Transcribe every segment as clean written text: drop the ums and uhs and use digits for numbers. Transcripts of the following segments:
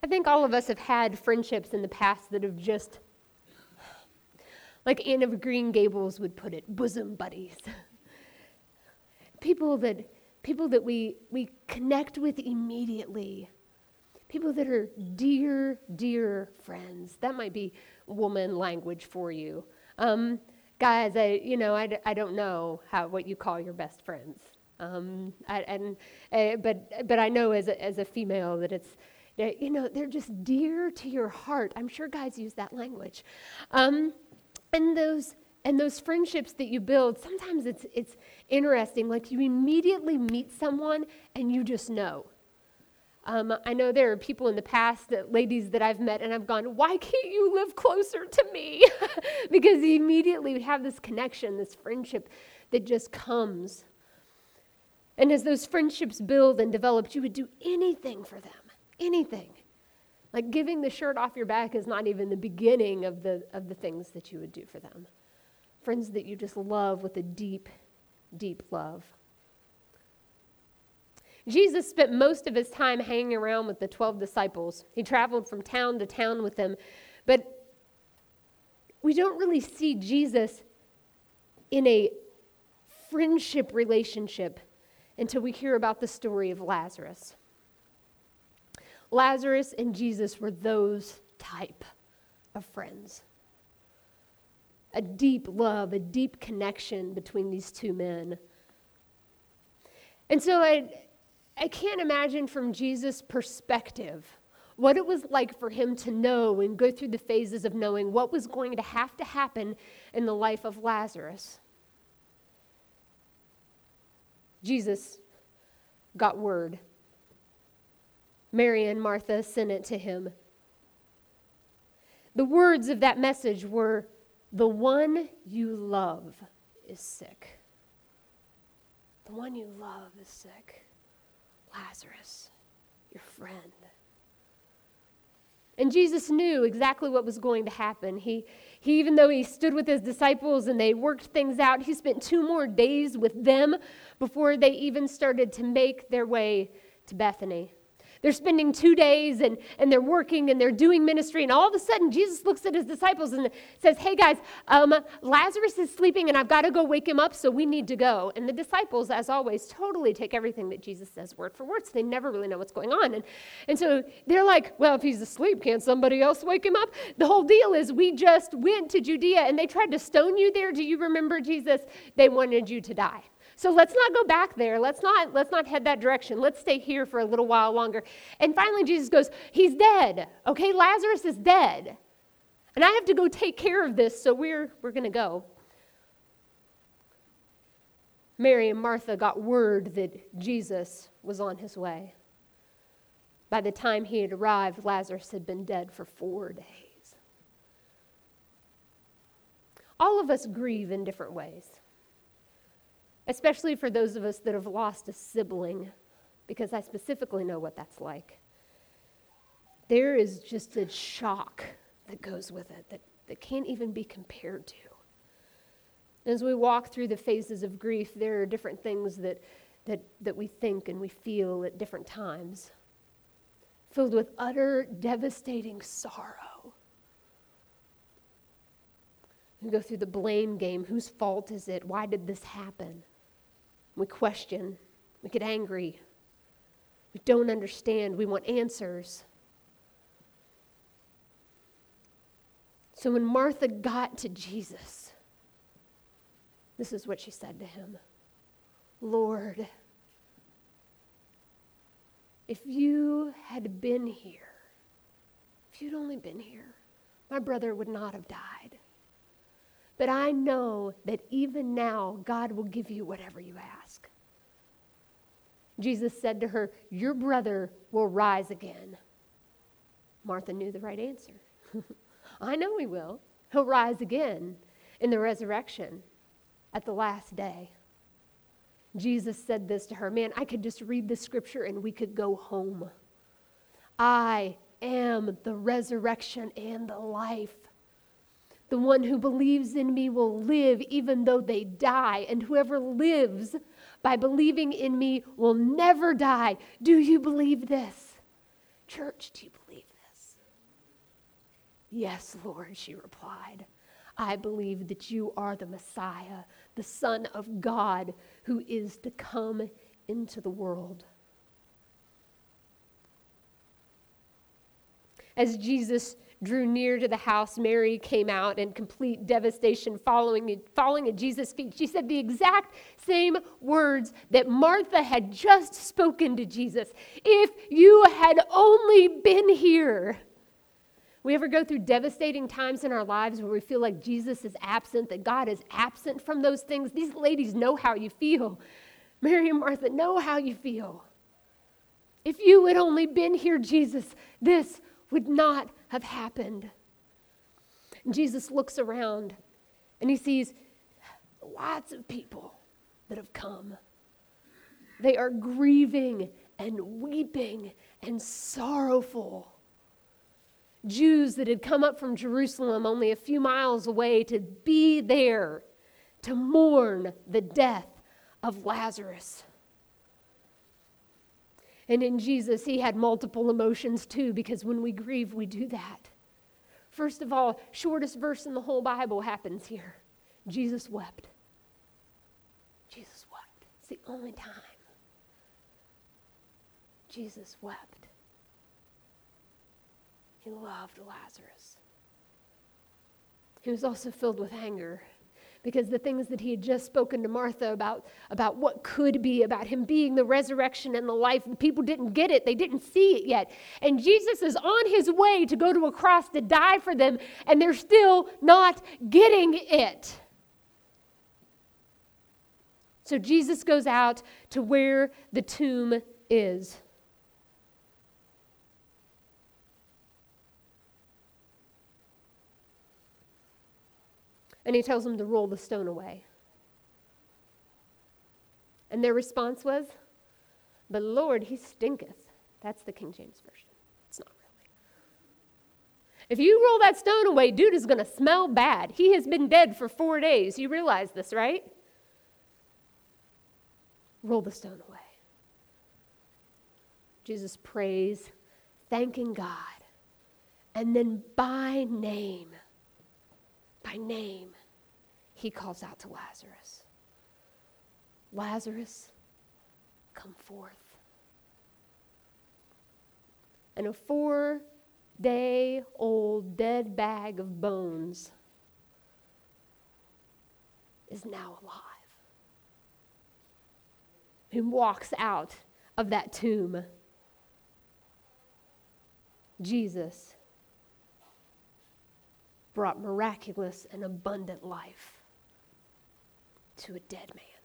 I think all of us have had friendships in the past that have just, like Anne of Green Gables would put it, bosom buddies. People that we connect with immediately. People that are dear, dear friends. That might be woman language for you. Guys, I don't know what you call your best friends. But I know as a female that it's, they're just dear to your heart. I'm sure guys use that language. And those friendships that you build, sometimes it's interesting. Like you immediately meet someone and you just know. I know there are people in the past, ladies that I've met, and I've gone, why can't you live closer to me? Because you immediately have this connection, this friendship that just comes. And as those friendships build and develop, you would do anything for them, anything. Like giving the shirt off your back is not even the beginning of the things that you would do for them. Friends that you just love with a deep, deep love. Jesus spent most of his time hanging around with the 12 disciples. He traveled from town to town with them. But we don't really see Jesus in a friendship relationship until we hear about the story of Lazarus. Lazarus and Jesus were those type of friends. A deep love, a deep connection between these two men. And so I can't imagine from Jesus' perspective what it was like for him to know and go through the phases of knowing what was going to have to happen in the life of Lazarus. Jesus got word. Mary and Martha sent it to him. The words of that message were, "The one you love is sick." The one you love is sick. Lazarus, your friend. And Jesus knew exactly what was going to happen. He even though he stood with his disciples and they worked things out, he spent 2 more days with them before they even started to make their way to Bethany. They're spending 2 days and they're working and they're doing ministry. And all of a sudden, Jesus looks at his disciples and says, "Hey guys, Lazarus is sleeping and I've got to go wake him up, so we need to go." And the disciples, as always, totally take everything that Jesus says word for word. So they never really know what's going on. And so they're like, "Well, if he's asleep, can't somebody else wake him up?" The whole deal is we just went to Judea and they tried to stone you there. Do you remember, Jesus? They wanted you to die. So let's not go back there. Let's not head that direction. Let's stay here for a little while longer. And finally Jesus goes, "He's dead. Okay, Lazarus is dead. And I have to go take care of this, so we're going to go." Mary and Martha got word that Jesus was on his way. By the time he had arrived, Lazarus had been dead for 4 days. All of us grieve in different ways. Especially for those of us that have lost a sibling, because I specifically know what that's like. There is just a shock that goes with it that can't even be compared to. As we walk through the phases of grief, there are different things that we think and we feel at different times, filled with utter devastating sorrow. We go through the blame game. Whose fault is it? Why did this happen? We question. We get angry. We don't understand. We want answers. So when Martha got to Jesus, this is what she said to him. "Lord, if you had been here, if you'd only been here, my brother would not have died. But I know that even now, God will give you whatever you ask." Jesus said to her, "Your brother will rise again." Martha knew the right answer. I know he will. He'll rise again in the resurrection at the last day. Jesus said this to her. Man, I could just read the scripture and we could go home. "I am the resurrection and the life. The one who believes in me will live even though they die, and whoever lives by believing in me will never die." Do you believe this? Church, do you believe "Yes, Lord," she replied. "I believe that you are the Messiah, the Son of God, who is to come into the world." As Jesus drew near to the house, Mary came out in complete devastation, falling at Jesus' feet. She said the exact same words that Martha had just spoken to Jesus. "If you had only been here." We ever go through devastating times in our lives where we feel like Jesus is absent, that God is absent from those things? These ladies know how you feel. Mary and Martha know how you feel. "If you had only been here, Jesus, this would not have happened." And Jesus looks around and he sees lots of people that have come. They are grieving and weeping and sorrowful. Jews that had come up from Jerusalem only a few miles away to be there to mourn the death of Lazarus. And in Jesus, he had multiple emotions too, because when we grieve, we do that. First of all, shortest verse in the whole Bible happens here. Jesus wept. Jesus wept. It's the only time Jesus wept. He loved Lazarus. He was also filled with anger because the things that he had just spoken to Martha about what could be, about him being the resurrection and the life, the people didn't get it. They didn't see it yet. And Jesus is on his way to go to a cross to die for them, and they're still not getting it. So Jesus goes out to where the tomb is. And he tells them to roll the stone away. And their response was, "But Lord, he stinketh." That's the King James Version. It's not really. If you roll that stone away, dude is going to smell bad. He has been dead for 4 days. You realize this, right? Roll the stone away. Jesus prays, thanking God. And then by name, he calls out to Lazarus. "Lazarus, come forth." And a 4-day-old dead bag of bones is now alive. He walks out of that tomb. Jesus brought miraculous and abundant life to a dead man.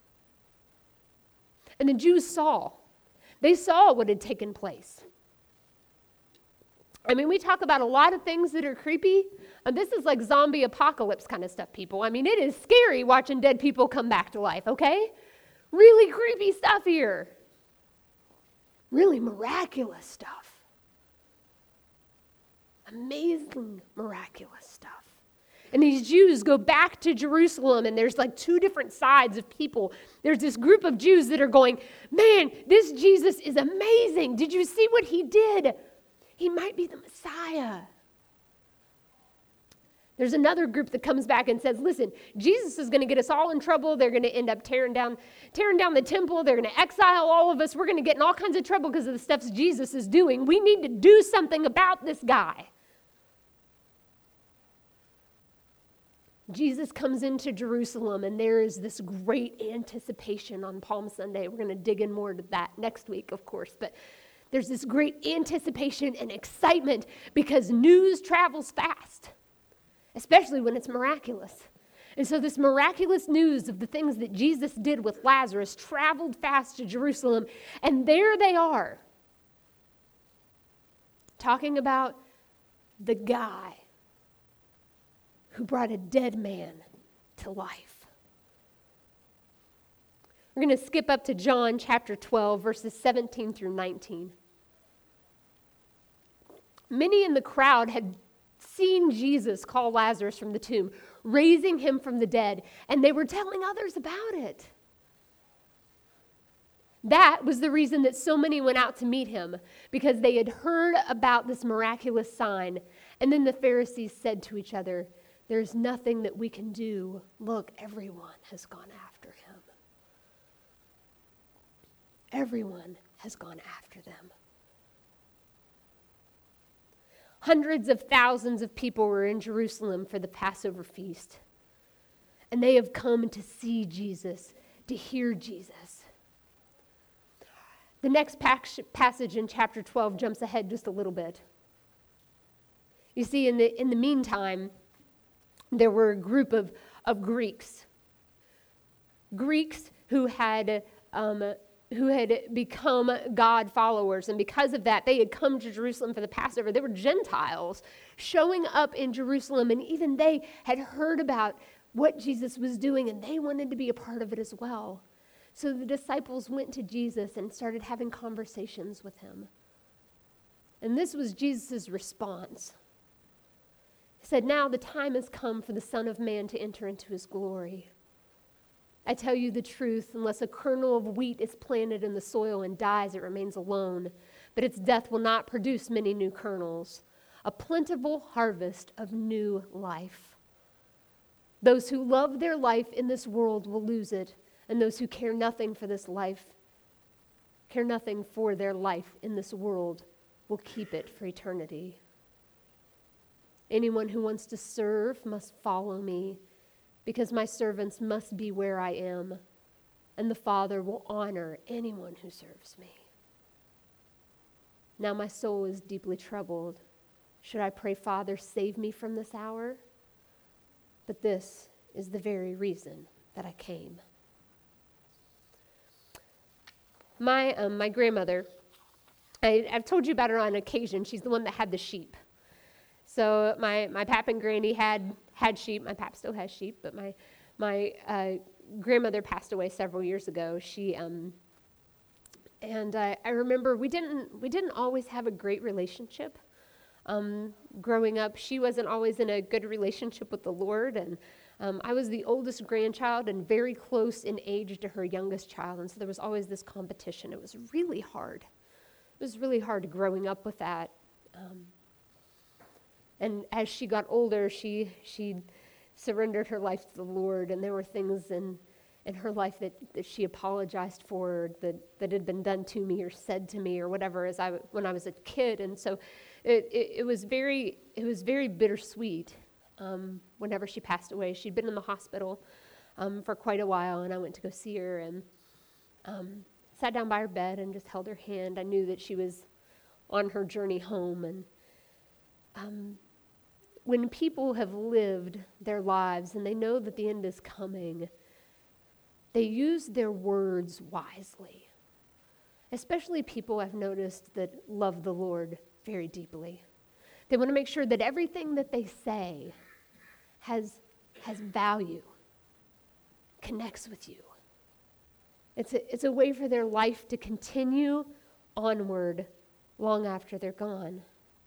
And the Jews saw what had taken place. I mean, we talk about a lot of things that are creepy, and this is like zombie apocalypse kind of stuff, people. I mean, it is scary watching dead people come back to life, okay? Really creepy stuff here. Really miraculous stuff. Amazing, miraculous stuff. And these Jews go back to Jerusalem, and there's like 2 different sides of people. There's this group of Jews that are going, "Man, this Jesus is amazing. Did you see what he did? He might be the Messiah." There's another group that comes back and says, "Listen, Jesus is going to get us all in trouble. They're going to end up tearing down the temple. They're going to exile all of us. We're going to get in all kinds of trouble because of the stuff Jesus is doing. We need to do something about this guy." Jesus comes into Jerusalem, and there is this great anticipation on Palm Sunday. We're going to dig in more to that next week, of course, but there's this great anticipation and excitement because news travels fast, especially when it's miraculous. And so this miraculous news of the things that Jesus did with Lazarus traveled fast to Jerusalem, and there they are, talking about the guy who brought a dead man to life. We're going to skip up to John chapter 12, verses 17 through 19. Many in the crowd had seen Jesus call Lazarus from the tomb, raising him from the dead, and they were telling others about it. That was the reason that so many went out to meet him, because they had heard about this miraculous sign. And then the Pharisees said to each other, "There's nothing that we can do. Look, everyone has gone after him." Everyone has gone after them. Hundreds of thousands of people were in Jerusalem for the Passover feast. And they have come to see Jesus, to hear Jesus. The next passage in chapter 12 jumps ahead just a little bit. You see, in the meantime, there were a group of Greeks. Greeks who had become God followers. And because of that, they had come to Jerusalem for the Passover. They were Gentiles showing up in Jerusalem, and even they had heard about what Jesus was doing, and they wanted to be a part of it as well. So the disciples went to Jesus and started having conversations with him. And this was Jesus' response. He said, "Now the time has come for the Son of Man to enter into his glory. I tell you the truth, unless a kernel of wheat is planted in the soil and dies, it remains alone. But its death will not produce many new kernels, a plentiful harvest of new life. Those who love their life in this world will lose it, and those who care nothing for their life in this world will keep it for eternity. Anyone who wants to serve must follow me, because my servants must be where I am, and the Father will honor anyone who serves me. Now my soul is deeply troubled. Should I pray, 'Father, save me from this hour?' But this is the very reason that I came." My grandmother, I've told you about her on occasion. She's the one that had the sheep. So my pap and granny had sheep. My pap still has sheep, but my grandmother passed away several years ago. I remember we didn't always have a great relationship. Growing up, she wasn't always in a good relationship with the Lord, and I was the oldest grandchild and very close in age to her youngest child, and so there was always this competition. It was really hard. It was really hard growing up with that. And as she got older, she surrendered her life to the Lord, and there were things in her life that she apologized for that had been done to me or said to me or whatever when I was a kid. And so it was very bittersweet whenever she passed away. She'd been in the hospital for quite a while, and I went to go see her and sat down by her bed and just held her hand. I knew that she was on her journey home. And when people have lived their lives and they know that the end is coming, they use their words wisely. Especially people I've noticed that love the Lord very deeply. They want to make sure that everything that they say has value, connects with you. It's a way for their life to continue onward long after they're gone.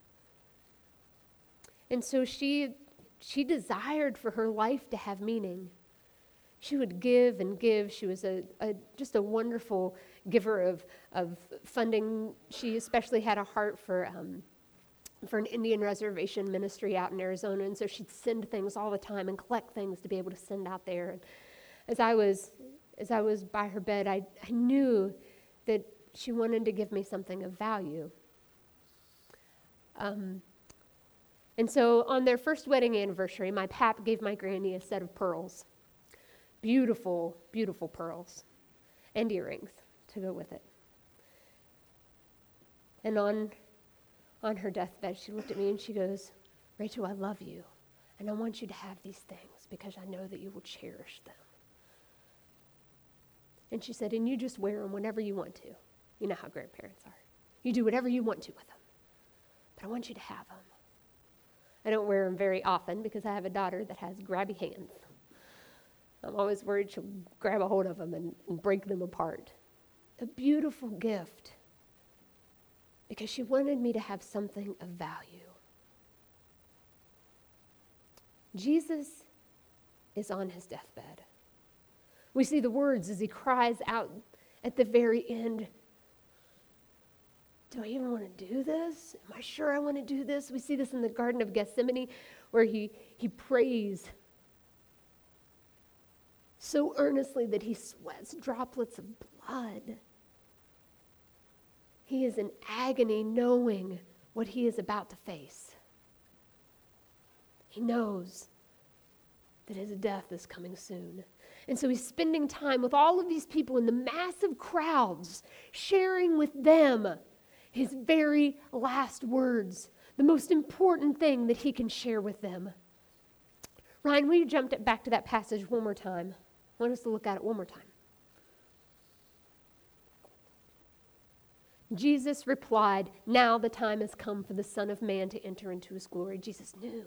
And so she desired for her life to have meaning. She would give and give. She was just a wonderful giver of funding. She especially had a heart for an Indian reservation ministry out in Arizona, and so she'd send things all the time and collect things to be able to send out there. And as I was by her bed, I knew that she wanted to give me something of value. And so on their first wedding anniversary, my pap gave my granny a set of pearls. Beautiful, beautiful pearls. And earrings to go with it. And on her deathbed, she looked at me and she goes, "Rachel, I love you. And I want you to have these things because I know that you will cherish them." And she said, "And you just wear them whenever you want to. You know how grandparents are. You do whatever you want to with them. But I want you to have them." I don't wear them very often because I have a daughter that has grabby hands. I'm always worried she'll grab a hold of them and break them apart. A beautiful gift because she wanted me to have something of value. Jesus is on his deathbed. We see the words as he cries out at the very end, do I even want to do this? Am I sure I want to do this? We see this in the Garden of Gethsemane where he prays so earnestly that he sweats droplets of blood. He is in agony knowing what he is about to face. He knows that his death is coming soon. And so he's spending time with all of these people in the massive crowds, sharing with them his very last words, the most important thing that he can share with them. Ryan, will you jump back to that passage one more time? I want us to look at it one more time. Jesus replied, "Now the time has come for the Son of Man to enter into his glory." Jesus knew.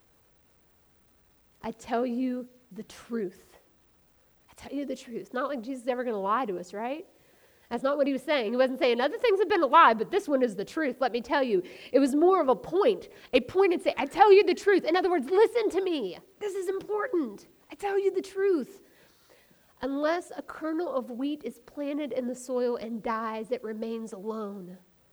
I tell you the truth. I tell you the truth. Not like Jesus is ever going to lie to us, right? That's not what he was saying. He wasn't saying other things have been a lie, but this one is the truth. Let me tell you. It was more of a point and say, I tell you the truth. In other words, listen to me. This is important. I tell you the truth. Unless a kernel of wheat is planted in the soil and dies, it remains alone.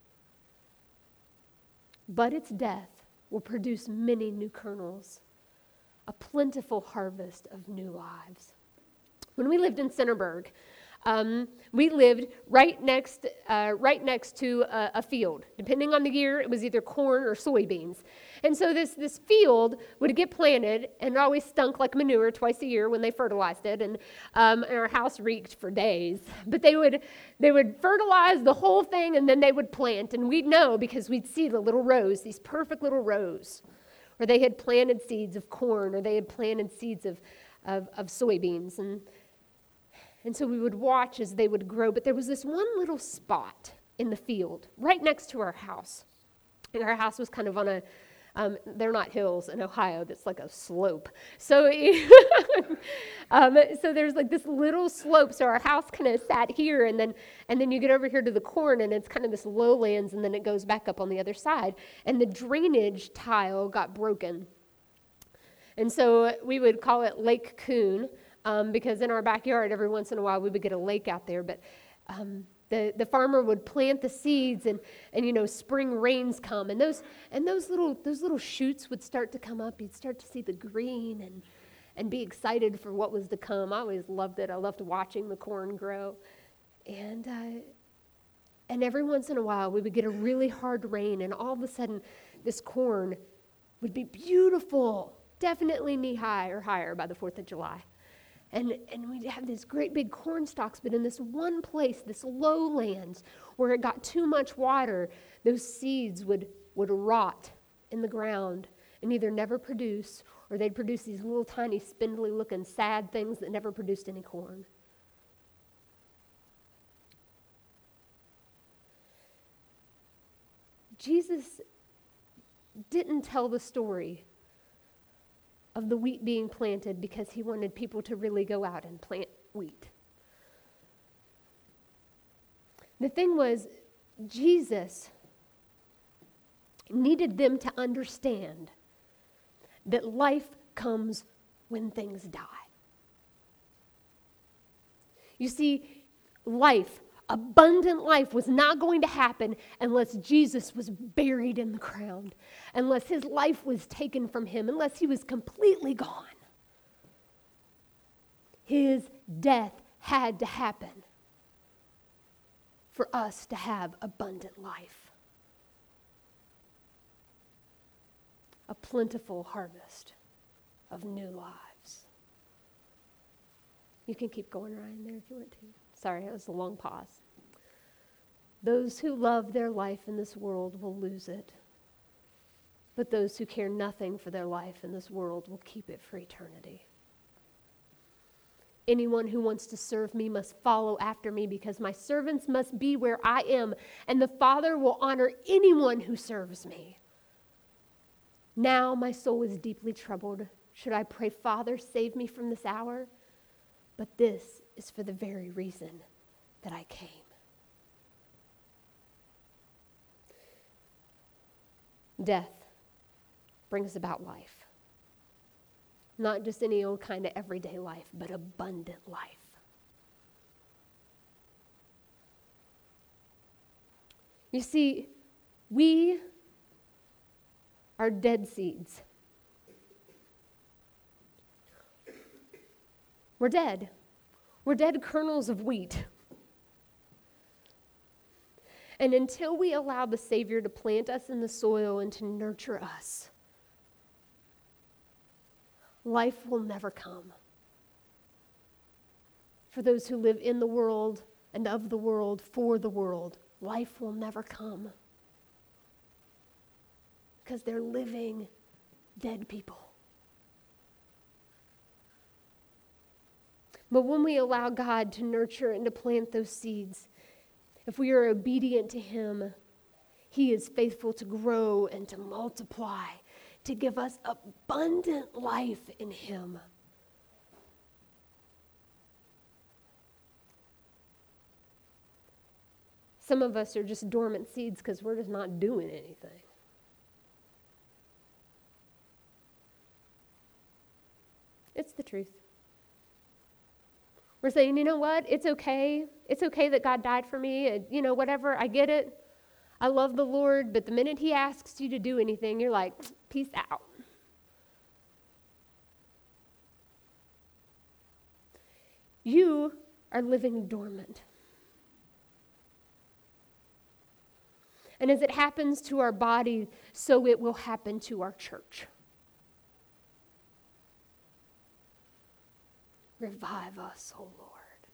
But its death will produce many new kernels, a plentiful harvest of new lives. When we lived in Centerburg, we lived right next to a field. Depending on the year, it was either corn or soybeans. And so this field would get planted, and it always stunk like manure twice a year when they fertilized it. And our house reeked for days. But they would fertilize the whole thing, and then they would plant. And we'd know because we'd see the little rows, these perfect little rows, where they had planted seeds of corn, or they had planted seeds of soybeans. And so we would watch as they would grow. But there was this one little spot in the field right next to our house. And our house was kind of on they're not hills in Ohio, that's like a slope. So, so there's like this little slope. So our house kind of sat here, and then you get over here to the corn, and it's kind of this lowlands, and then it goes back up on the other side. And the drainage tile got broken. And so we would call it Lake Coon. Because in our backyard, every once in a while, we would get a lake out there. But the farmer would plant the seeds, and spring rains come, and those little shoots would start to come up. You'd start to see the green and be excited for what was to come. I always loved it. I loved watching the corn grow, and every once in a while, we would get a really hard rain, and all of a sudden, this corn would be beautiful, definitely knee high or higher by the 4th of July. And we'd have these great big corn stalks, but in this one place, this lowlands, where it got too much water, those seeds would rot in the ground and either never produce, or they'd produce these little tiny spindly looking sad things that never produced any corn. Jesus didn't tell the story of the wheat being planted because he wanted people to really go out and plant wheat. The thing was, Jesus needed them to understand that life comes when things die. You see, life, abundant life, was not going to happen unless Jesus was buried in the ground, unless his life was taken from him, unless he was completely gone. His death had to happen for us to have abundant life. A plentiful harvest of new lives. You can keep going, Ryan, there if you want to. Sorry, it was a long pause. Those who love their life in this world will lose it, but those who care nothing for their life in this world will keep it for eternity. Anyone who wants to serve me must follow after me, because my servants must be where I am, and the Father will honor anyone who serves me. Now my soul is deeply troubled. Should I pray, Father, save me from this hour? But this is for the very reason that I came. Death brings about life. Not just any old kind of everyday life, but abundant life. You see, we are dead seeds. We're dead. We're dead kernels of wheat. And until we allow the Savior to plant us in the soil and to nurture us, life will never come. For those who live in the world and of the world, for the world, life will never come. Because they're living dead people. But when we allow God to nurture and to plant those seeds, if we are obedient to Him, He is faithful to grow and to multiply, to give us abundant life in Him. Some of us are just dormant seeds because we're just not doing anything. It's the truth. We're saying, you know what? It's okay. It's okay that God died for me. And, whatever. I get it. I love the Lord. But the minute He asks you to do anything, you're like, peace out. You are living dormant. And as it happens to our body, so it will happen to our church. Revive us, O Lord.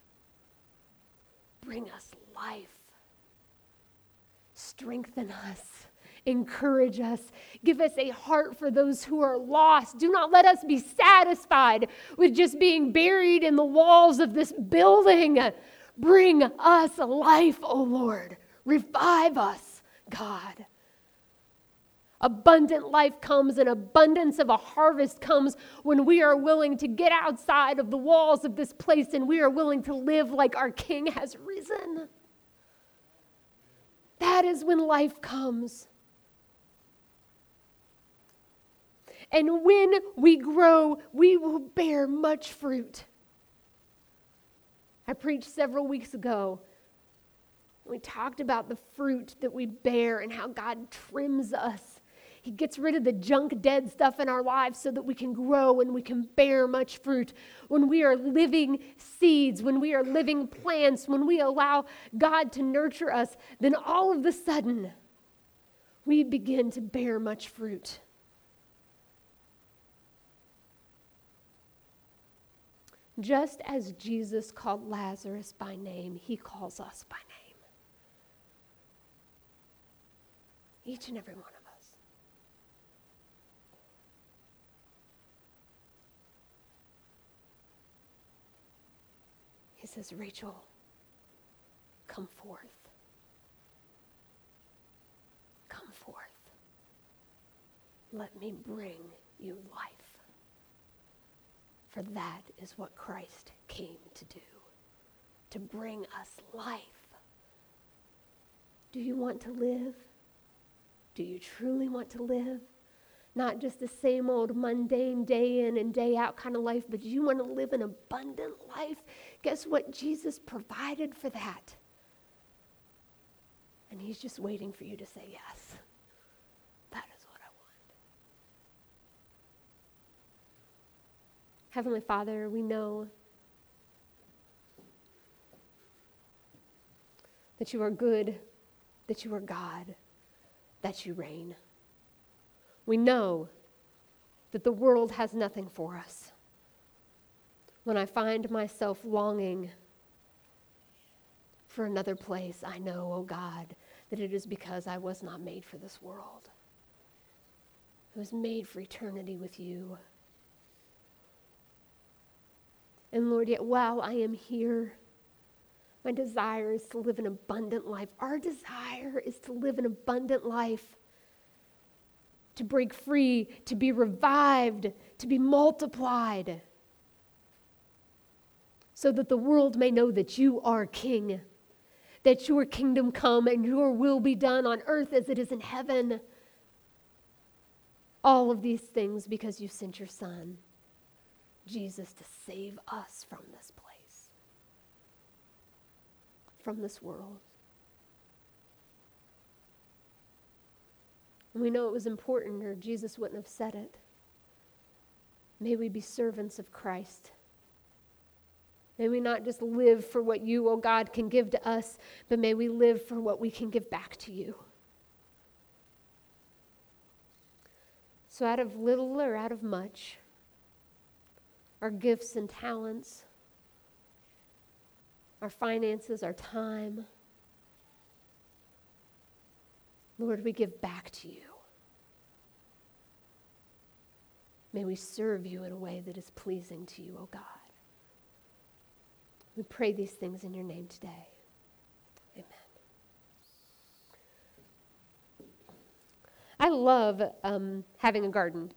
Bring us life. Strengthen us. Encourage us. Give us a heart for those who are lost. Do not let us be satisfied with just being buried in the walls of this building. Bring us life, O Lord. Revive us, God. Abundant life comes, and abundance of a harvest comes when we are willing to get outside of the walls of this place and we are willing to live like our King has risen. That is when life comes. And when we grow, we will bear much fruit. I preached several weeks ago. We talked about the fruit that we bear and how God trims us. He gets rid of the junk, dead stuff in our lives so that we can grow and we can bear much fruit. When we are living seeds, when we are living plants, when we allow God to nurture us, then all of a sudden, we begin to bear much fruit. Just as Jesus called Lazarus by name, He calls us by name. Each and every one of us. He says, Rachel, come forth. Come forth. Let me bring you life. For that is what Christ came to do, to bring us life. Do you want to live? Do you truly want to live? Not just the same old mundane day in and day out kind of life, but you want to live an abundant life. Guess what? Jesus provided for that. And He's just waiting for you to say yes. That is what I want. Heavenly Father, we know that You are good, that You are God, that You reign. We know that the world has nothing for us. When I find myself longing for another place, I know, oh God, that it is because I was not made for this world. I was made for eternity with You. And Lord, yet while I am here, my desire is to live an abundant life. Our desire is to live an abundant life. To break free, to be revived, to be multiplied, so that the world may know that You are King, that Your kingdom come and Your will be done on earth as it is in heaven. All of these things because You sent Your Son, Jesus, to save us from this place, from this world. And we know it was important, or Jesus wouldn't have said it. May we be servants of Christ. May we not just live for what you, oh God, can give to us, but may we live for what we can give back to you. So out of little or out of much, our gifts and talents, our finances, our time, Lord, we give back to you. May we serve you in a way that is pleasing to you, O God. We pray these things in your name today. Amen. I love having a garden.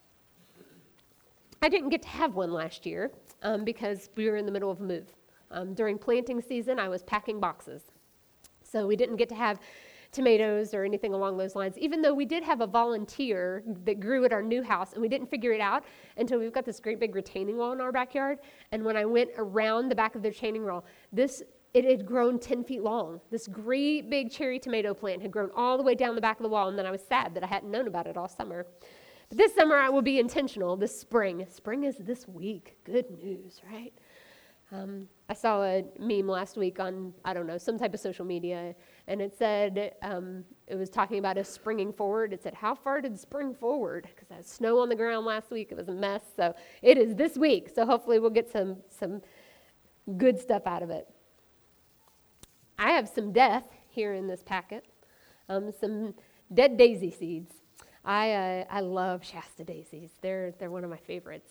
I didn't get to have one last year because we were in the middle of a move. During planting season, I was packing boxes. So we didn't get to have tomatoes or anything along those lines, even though we did have a volunteer that grew at our new house, and we didn't figure it out until we've got this great big retaining wall in our backyard. And when I went around the back of the retaining wall, it had grown 10 feet long. This great big cherry tomato plant had grown all the way down the back of the wall, and then I was sad that I hadn't known about it all summer. But this summer I will be intentional, this spring. Spring is this week. Good news, right? I saw a meme last week on, I don't know, some type of social media, and it said, it was talking about us springing forward. It said, how far did spring forward? Because I had snow on the ground last week. It was a mess. So it is this week. So hopefully we'll get some good stuff out of it. I have some death here in this packet, some dead daisy seeds. I love Shasta daisies. They're one of my favorites,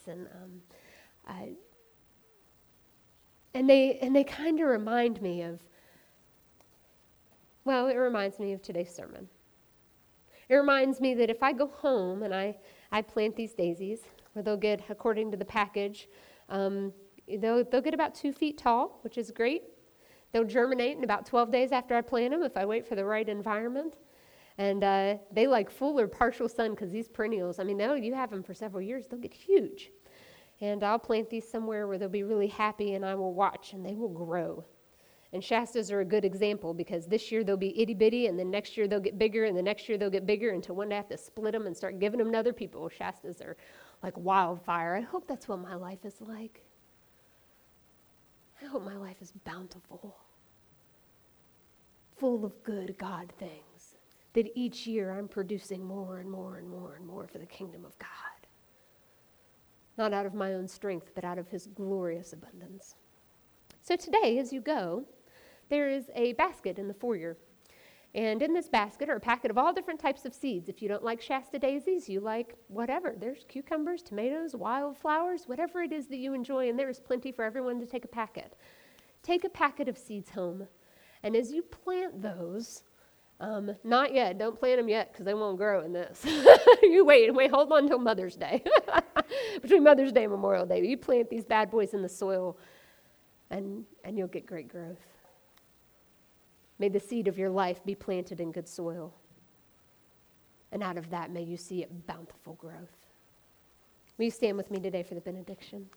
and they kind of remind me of, well, it reminds me of today's sermon. It reminds me that if I go home and I plant these daisies, where they'll get, according to the package, they'll get about 2 feet tall, which is great. They'll germinate in about 12 days after I plant them if I wait for the right environment. And they like full or partial sun because these perennials, I mean, you have them for several years, they'll get huge. And I'll plant these somewhere where they'll be really happy, and I will watch, and they will grow. And Shastas are a good example because this year they'll be itty bitty, and then next year they'll get bigger, and the next year they'll get bigger until one day I have to split them and start giving them to other people. Shastas are like wildfire. I hope that's what my life is like. I hope my life is bountiful, full of good God things, that each year I'm producing more and more and more and more for the kingdom of God. Not out of my own strength, but out of his glorious abundance. So today, as you go, there is a basket in the foyer. And in this basket are a packet of all different types of seeds. If you don't like Shasta daisies, you like whatever. There's cucumbers, tomatoes, wildflowers, whatever it is that you enjoy, and there is plenty for everyone to take a packet. Take a packet of seeds home. And as you plant those, not yet, don't plant them yet because they won't grow in this. You wait, hold on until Mother's Day. Between Mother's Day and Memorial Day, you plant these bad boys in the soil and you'll get great growth. May the seed of your life be planted in good soil. And out of that, may you see it bountiful growth. Will you stand with me today for the benediction?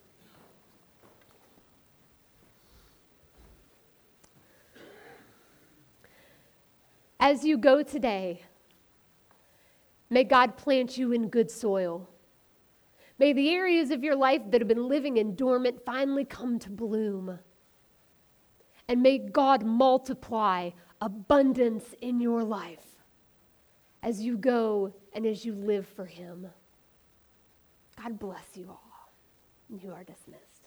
As you go today, may God plant you in good soil. May the areas of your life that have been living in dormant finally come to bloom. And may God multiply abundance in your life as you go and as you live for him. God bless you all. You are dismissed.